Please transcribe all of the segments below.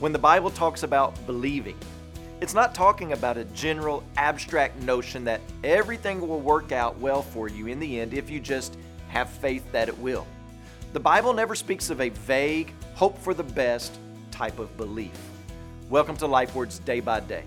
When the Bible talks about believing, it's not talking about a general abstract notion that everything will work out well for you in the end if you just have faith that it will. The Bible never speaks of a vague, hope for the best type of belief. Welcome to LifeWords Day by Day.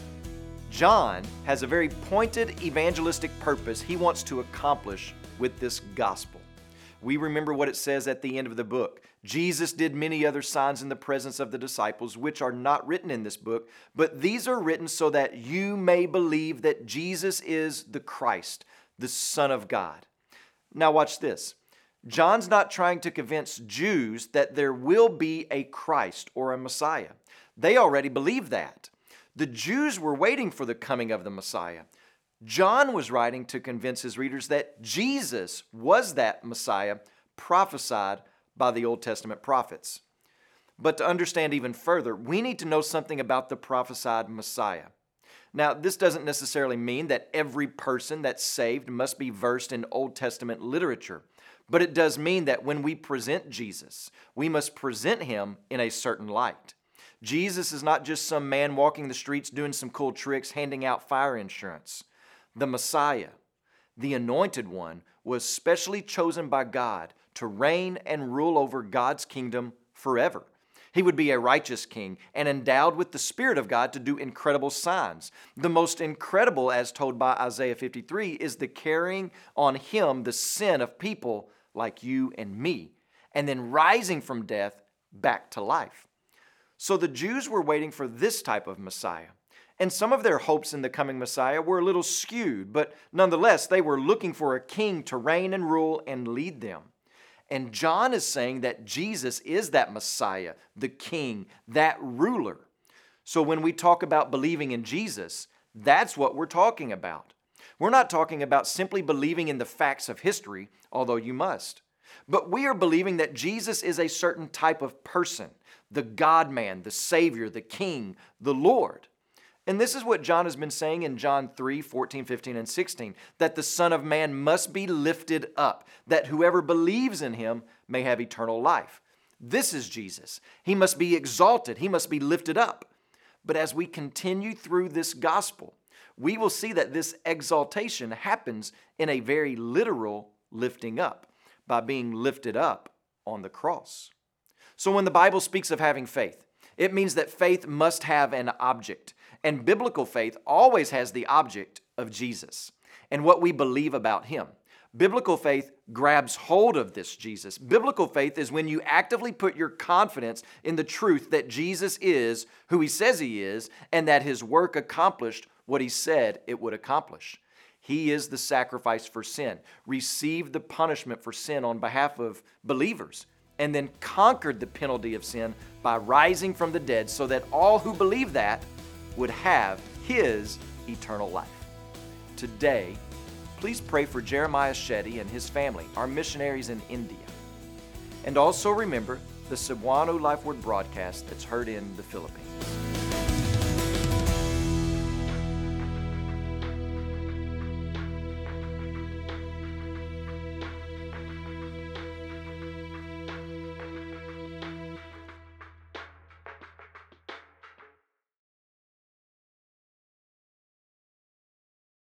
John has a very pointed evangelistic purpose he wants to accomplish with this gospel. We remember what it says at the end of the book. Jesus did many other signs in the presence of the disciples, which are not written in this book, but these are written so that you may believe that Jesus is the Christ, the Son of God. Now watch this. John's not trying to convince Jews that there will be a Christ or a Messiah. They already believe that. The Jews were waiting for the coming of the Messiah. John was writing to convince his readers that Jesus was that Messiah prophesied by the Old Testament prophets. But to understand even further, we need to know something about the prophesied Messiah. Now, this doesn't necessarily mean that every person that's saved must be versed in Old Testament literature, but it does mean that when we present Jesus, we must present him in a certain light. Jesus is not just some man walking the streets doing some cool tricks, handing out fire insurance. The Messiah, the Anointed One, was specially chosen by God to reign and rule over God's kingdom forever. He would be a righteous king and endowed with the Spirit of God to do incredible signs. The most incredible, as told by Isaiah 53, is the carrying on him the sin of people like you and me, and then rising from death back to life. So the Jews were waiting for this type of Messiah. And some of their hopes in the coming Messiah were a little skewed, but nonetheless, they were looking for a king to reign and rule and lead them. And John is saying that Jesus is that Messiah, the king, that ruler. So when we talk about believing in Jesus, that's what we're talking about. We're not talking about simply believing in the facts of history, although you must. But we are believing that Jesus is a certain type of person, the God-man, the Savior, the King, the Lord. And this is what John has been saying in John 3, 14, 15, and 16, that the Son of Man must be lifted up, that whoever believes in him may have eternal life. This is Jesus. He must be exalted. He must be lifted up. But as we continue through this gospel, we will see that this exaltation happens in a very literal lifting up, by being lifted up on the cross. So when the Bible speaks of having faith, it means that faith must have an object. And biblical faith always has the object of Jesus and what we believe about him. Biblical faith grabs hold of this Jesus. Biblical faith is when you actively put your confidence in the truth that Jesus is who he says he is and that his work accomplished what he said it would accomplish. He is the sacrifice for sin, received the punishment for sin on behalf of believers, and then conquered the penalty of sin by rising from the dead so that all who believe that would have his eternal life. Today, please pray for Jeremiah Shetty and his family, our missionaries in India. And also remember the Cebuano LifeWord broadcast that's heard in the Philippines.